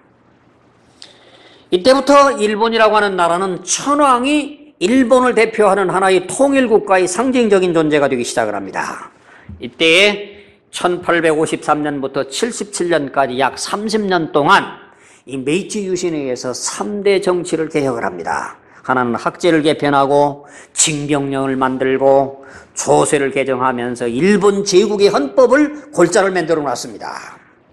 이때부터 일본이라고 하는 나라는 천황이 일본을 대표하는 하나의 통일국가의 상징적인 존재가 되기 시작을 합니다. 이때에 1853년부터 77년까지 약 30년 동안 이 메이치 유신에 의해서 3대 정치를 개혁을 합니다. 하나는 학제를 개편하고 징병령을 만들고 조세를 개정하면서 일본 제국의 헌법을 골자를 만들어 놨습니다.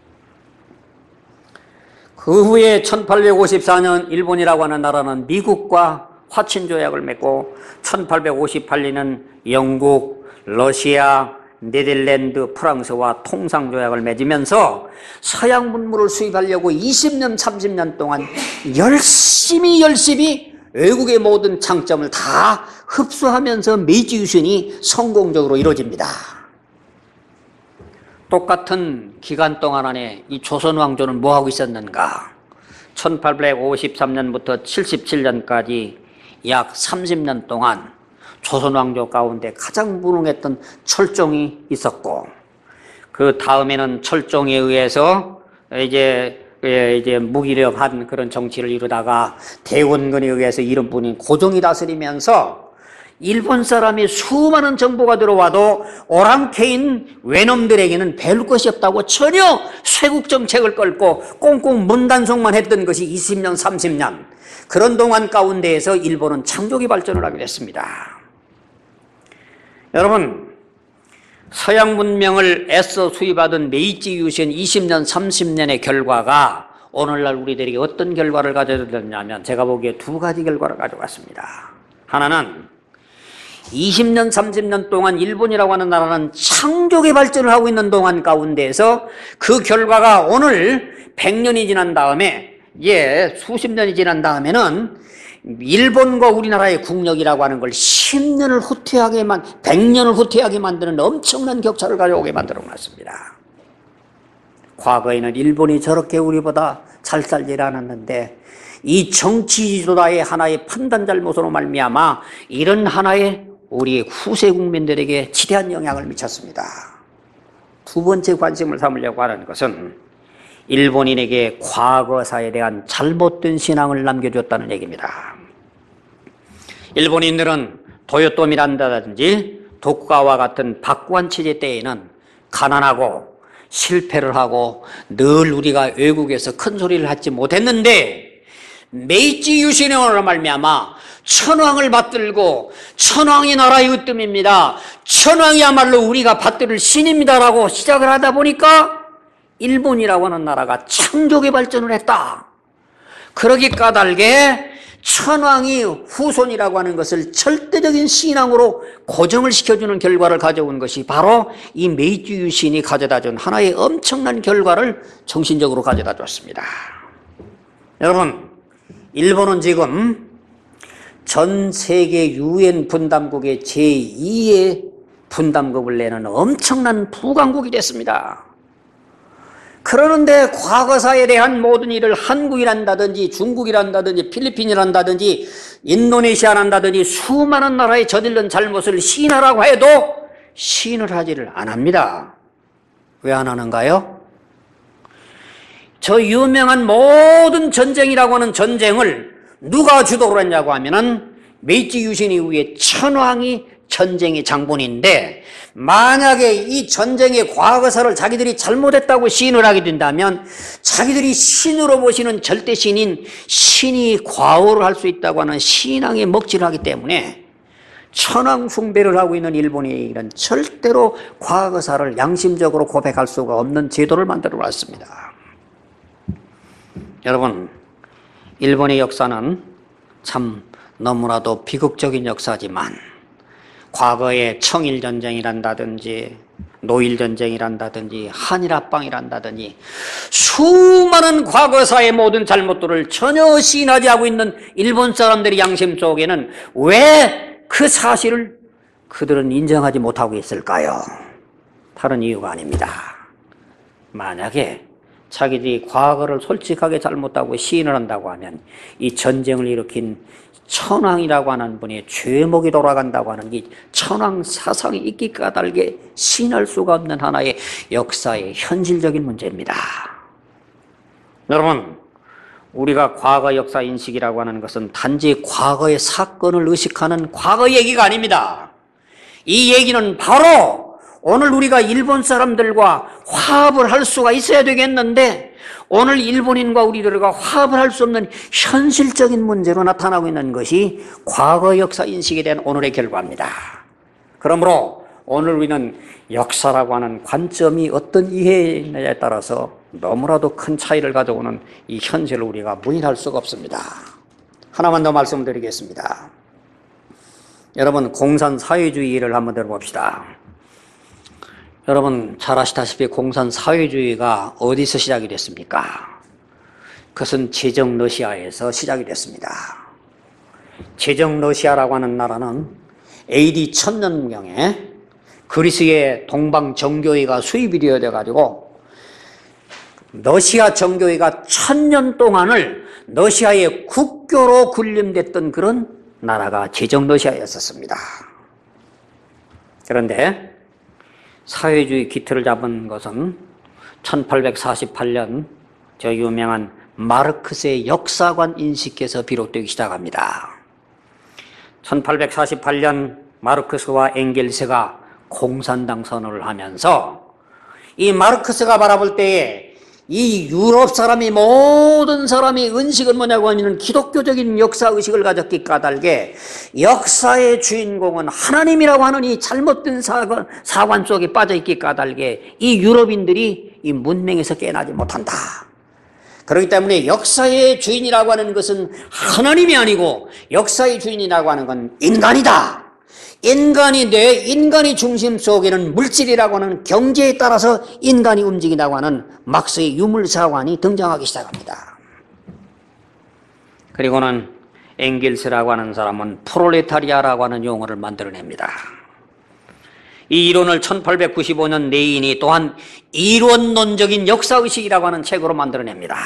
그 후에 1854년 일본이라고 하는 나라는 미국과 화친조약을 맺고 1858년은 영국, 러시아, 네덜란드, 프랑스와 통상조약을 맺으면서 서양 문물을 수입하려고 20년, 30년 동안 열심히 외국의 모든 장점을 다 흡수하면서 메이치 유신이 성공적으로 이루어집니다. 똑같은 기간 동안 안에 이 조선 왕조는 뭐하고 있었는가? 1853년부터 77년까지 약 30년 동안 조선 왕조 가운데 가장 무능했던 철종이 있었고, 그 다음에는 철종에 의해서 이제 무기력한 그런 정치를 이루다가 대원군에 의해서 이런 분인 고종이 다스리면서 일본 사람이 수많은 정보가 들어와도 오랑캐인 외놈들에게는 배울 것이 없다고 전혀 쇄국 정책을 끌고 꽁꽁 문단속만 했던 것이 20년, 30년 그런 동안 가운데에서 일본은 창조기 발전을 하게 됐습니다. 여러분, 서양 문명을 애써 수입하던 메이치 유신 20년, 30년의 결과가 오늘날 우리들에게 어떤 결과를 가져다줬냐면 제가 보기에 두 가지 결과를 가져갔습니다. 하나는 20년, 30년 동안 일본이라고 하는 나라는 창조의 발전을 하고 있는 동안 가운데에서 그 결과가 오늘 100년이 지난 다음에, 수십 년이 지난 다음에는 일본과 우리나라의 국력이라고 하는 걸 10년을 후퇴하게 100년을 후퇴하게 만드는 엄청난 격차를 가져오게 만들어 놨습니다. 과거에는 일본이 저렇게 우리보다 잘 살지 않았는데 이 정치 지도자의 하나의 판단 잘못으로 말미암아 이런 하나의 우리 후세 국민들에게 지대한 영향을 미쳤습니다. 두 번째 관심을 삼으려고 하는 것은 일본인에게 과거사에 대한 잘못된 신앙을 남겨줬다는 얘기입니다. 일본인들은 도요토미란다든지 도쿠가와 같은 박관 체제 때에는 가난하고 실패를 하고 늘 우리가 외국에서 큰 소리를 하지 못했는데 메이치 유신으로 말미암아 천황을 받들고 천황이 나라의 으뜸입니다. 천황이야말로 우리가 받들을 신입니다라고 시작을 하다 보니까 일본이라고 하는 나라가 창조의 발전을 했다. 그러기 까닭에 천황이 후손이라고 하는 것을 절대적인 신앙으로 고정을 시켜주는 결과를 가져온 것이 바로 이 메이치 유신이 가져다준 하나의 엄청난 결과를 정신적으로 가져다 줬습니다. 여러분, 일본은 지금 전 세계 유엔 분담국의 제2의 분담금을 내는 엄청난 부강국이 됐습니다. 그러는데 과거사에 대한 모든 일을 한국이란다든지 중국이란다든지 필리핀이란다든지 인도네시아란다든지 수많은 나라에 저지른 잘못을 시인하라고 해도 시인을 하지를 않습니다. 왜 안 하는가요? 저 유명한 모든 전쟁이라고 하는 전쟁을 누가 주도를 했냐고 하면은 메이지 유신 이후에 천황이 전쟁의 장본인데, 만약에 이 전쟁의 과거사를 자기들이 잘못했다고 시인을 하게 된다면 자기들이 신으로 보시는 절대 신인 신이 과오를 할 수 있다고 하는 신앙에 먹칠을 하기 때문에 천황 숭배를 하고 있는 일본이 이런 절대로 과거사를 양심적으로 고백할 수가 없는 제도를 만들어 놨습니다. 여러분, 일본의 역사는 참 너무나도 비극적인 역사지만 과거의 청일전쟁이란다든지 노일전쟁이란다든지 한일합방이란다든지 수많은 과거사의 모든 잘못들을 전혀 시인하지 하고 있는 일본 사람들의 양심 속에는 왜 그 사실을 그들은 인정하지 못하고 있을까요? 다른 이유가 아닙니다. 만약에 자기들이 과거를 솔직하게 잘못하고 시인을 한다고 하면 이 전쟁을 일으킨 천황이라고 하는 분의 죄목이 돌아간다고 하는 이 천황 사상이 있기 까닭에 시인할 수가 없는 하나의 역사의 현실적인 문제입니다. 여러분, 우리가 과거 역사 인식이라고 하는 것은 단지 과거의 사건을 의식하는 과거 얘기가 아닙니다. 이 얘기는 바로 오늘 우리가 일본 사람들과 화합을 할 수가 있어야 되겠는데 오늘 일본인과 우리들과 화합을 할 수 없는 현실적인 문제로 나타나고 있는 것이 과거 역사 인식에 대한 오늘의 결과입니다. 그러므로 오늘 우리는 역사라고 하는 관점이 어떤 이해에 따라서 너무나도 큰 차이를 가져오는 이 현실을 우리가 부인할 수가 없습니다. 하나만 더 말씀드리겠습니다. 여러분, 공산 사회주의를 한번 들어봅시다. 여러분 잘 아시다시피 공산 사회주의가 어디서 시작이 됐습니까? 그것은 제정 러시아에서 시작이 됐습니다. 제정 러시아라고 하는 나라는 AD 1000년경에 그리스의 동방 정교회가 수입이 되어 가지고 러시아 정교회가 1000년 동안을 러시아의 국교로 군림됐던 그런 나라가 제정 러시아였었습니다. 그런데 사회주의 기틀을 잡은 것은 1848년 저 유명한 마르크스의 역사관 인식에서 비롯되기 시작합니다. 1848년 마르크스와 엥겔스가 공산당 선언을 하면서 이 마르크스가 바라볼 때에 이 유럽 사람이 모든 사람이 은식은 뭐냐고 하면 기독교적인 역사의식을 가졌기 까닭에 역사의 주인공은 하나님이라고 하는 이 잘못된 사관 속에 빠져있기 까닭에 이 유럽인들이 이 문명에서 깨어나지 못한다. 그렇기 때문에 역사의 주인이라고 하는 것은 하나님이 아니고 역사의 주인이라고 하는 건 인간이다. 인간이 중심 속에는 물질이라고 하는 경제에 따라서 인간이 움직인다고 하는 막스의 유물사관이 등장하기 시작합니다. 그리고는 엥겔스라고 하는 사람은 프롤레타리아라고 하는 용어를 만들어냅니다. 이 이론을 1895년 레닌이 또한 이론론적인 역사의식이라고 하는 책으로 만들어냅니다.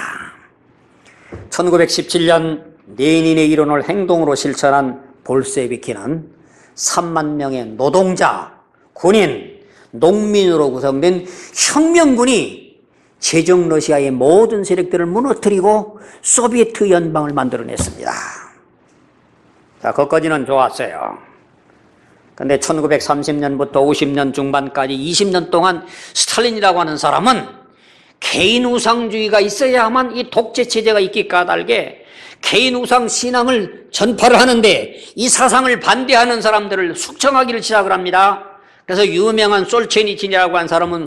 1917년 레닌의 이론을 행동으로 실천한 볼셰비키는 3만 명의 노동자, 군인, 농민으로 구성된 혁명군이 제정 러시아의 모든 세력들을 무너뜨리고 소비에트 연방을 만들어냈습니다. 자, 거기까지는 좋았어요. 근데 1930년부터 50년 중반까지 20년 동안 스탈린이라고 하는 사람은 개인 우상주의가 있어야만 이 독재 체제가 있기 까닭에 개인 우상 신앙을 전파를 하는데 이 사상을 반대하는 사람들을 숙청하기를 시작을 합니다. 그래서 유명한 솔체니친이라고 하는 사람은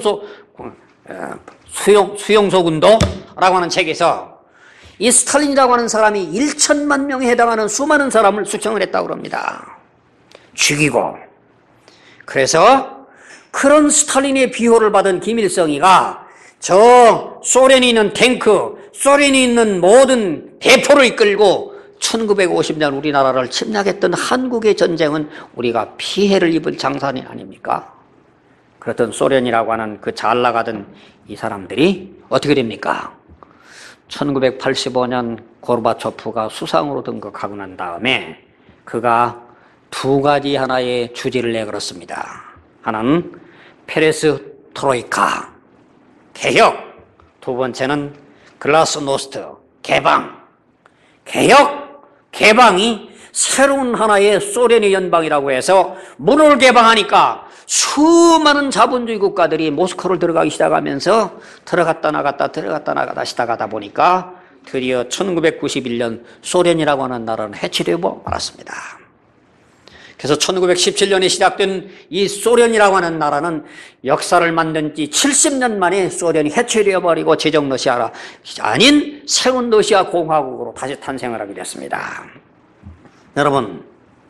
수용소군도라고 하는 책에서 이 스탈린이라고 하는 사람이 1천만 명에 해당하는 수많은 사람을 숙청을 했다고 합니다. 죽이고. 그래서 그런 스탈린의 비호를 받은 김일성이가 저 소련이 있는 탱크, 소련이 있는 모든 대포를 이끌고 1950년 우리나라를 침략했던 한국의 전쟁은 우리가 피해를 입을 장산이 아닙니까? 그렇던 소련이라고 하는 그 잘 나가던 이 사람들이 어떻게 됩니까? 1985년 고르바초프가 수상으로 등극하고 난 다음에 그가 두 가지 하나의 주제를 내걸었습니다. 하나는 페레스트로이카, 개혁. 두 번째는 글라스노스트, 개방. 개혁, 개방이 새로운 하나의 소련의 연방이라고 해서 문을 개방하니까 수많은 자본주의 국가들이 모스크바를 들어가기 시작하면서 들어갔다 나갔다 시작하다 보니까 드디어 1991년 소련이라고 하는 나라는 해체되고 말았습니다. 그래서 1917년에 시작된 이 소련이라고 하는 나라는 역사를 만든 지 70년 만에 소련이 해체되어 버리고 제정 러시아가 아닌 새로운 러시아 공화국으로 다시 탄생을 하게 됐습니다. 여러분,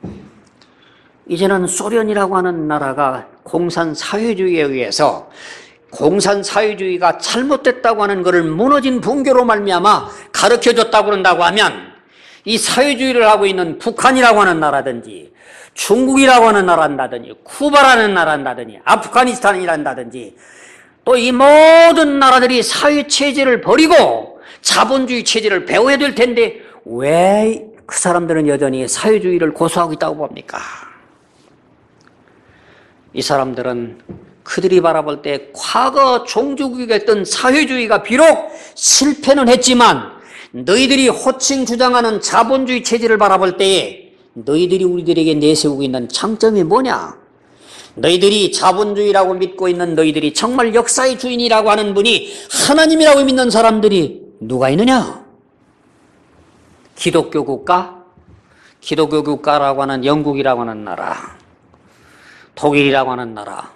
이제는 소련이라고 하는 나라가 공산사회주의에 의해서 공산사회주의가 잘못됐다고 하는 것을 무너진 붕괴로 말미암아 가르쳐줬다고 그런다고 하면 이 사회주의를 하고 있는 북한이라고 하는 나라든지 중국이라고 하는 나라라든지 쿠바라는 나라라든지 아프가니스탄이란다든지 또 이 모든 나라들이 사회체제를 버리고 자본주의 체제를 배워야 될 텐데 왜 그 사람들은 여전히 사회주의를 고수하고 있다고 봅니까? 이 사람들은 그들이 바라볼 때 과거 종주국이 했던 사회주의가 비록 실패는 했지만 너희들이 호칭 주장하는 자본주의 체제를 바라볼 때에 너희들이 우리들에게 내세우고 있는 장점이 뭐냐? 너희들이 자본주의라고 믿고 있는 너희들이 정말 역사의 주인이라고 하는 분이 하나님이라고 믿는 사람들이 누가 있느냐? 기독교 국가? 기독교 국가라고 하는 영국이라고 하는 나라, 독일이라고 하는 나라,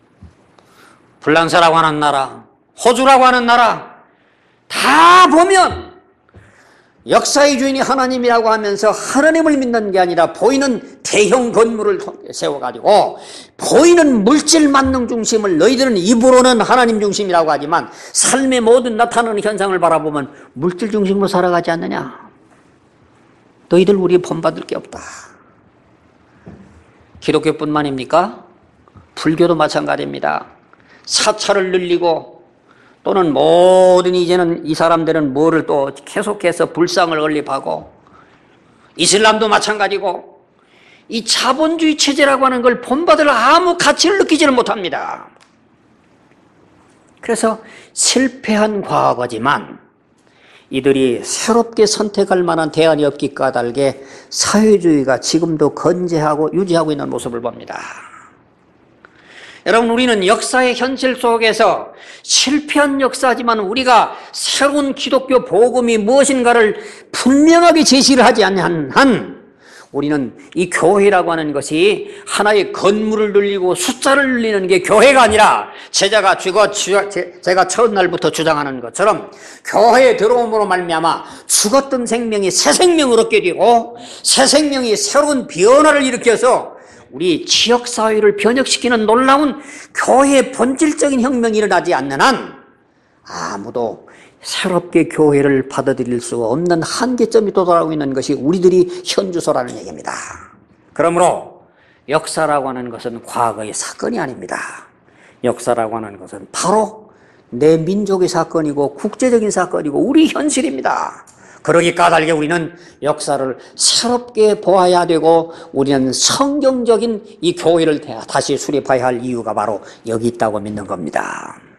불란서라고 하는 나라, 호주라고 하는 나라 다 보면 역사의 주인이 하나님이라고 하면서 하나님을 믿는 게 아니라 보이는 대형 건물을 세워가지고 보이는 물질 만능 중심을 너희들은 입으로는 하나님 중심이라고 하지만 삶의 모든 나타나는 현상을 바라보면 물질 중심으로 살아가지 않느냐? 너희들 우리 본받을 게 없다. 기독교뿐만입니까? 불교도 마찬가지입니다. 사찰을 늘리고 또는 모든 이제는 이 사람들은 뭐를 또 계속해서 불상을 건립하고 이슬람도 마찬가지고 이 자본주의 체제라고 하는 걸 본받을 아무 가치를 느끼지를 못합니다. 그래서 실패한 과거지만 이들이 새롭게 선택할 만한 대안이 없기 까닭에 사회주의가 지금도 건재하고 유지하고 있는 모습을 봅니다. 여러분, 우리는 역사의 현실 속에서 실패한 역사지만 우리가 새로운 기독교 복음이 무엇인가를 분명하게 제시를 하지 않는 한 우리는 이 교회라고 하는 것이 하나의 건물을 늘리고 숫자를 늘리는 게 교회가 아니라 제가 첫날부터 주장하는 것처럼 교회에 들어옴으로 말미암아 죽었던 생명이 새 생명을 얻게 되고 새 생명이 새로운 변화를 일으켜서 우리 지역사회를 변혁시키는 놀라운 교회의 본질적인 혁명이 일어나지 않는 한 아무도 새롭게 교회를 받아들일 수가 없는 한계점이 도달하고 있는 것이 우리들이 현주소라는 얘기입니다. 그러므로 역사라고 하는 것은 과거의 사건이 아닙니다. 역사라고 하는 것은 바로 내 민족의 사건이고 국제적인 사건이고 우리 현실입니다. 그러기 까닭에 우리는 역사를 새롭게 보아야 되고 우리는 성경적인 이 교회를 다시 수립해야 할 이유가 바로 여기 있다고 믿는 겁니다.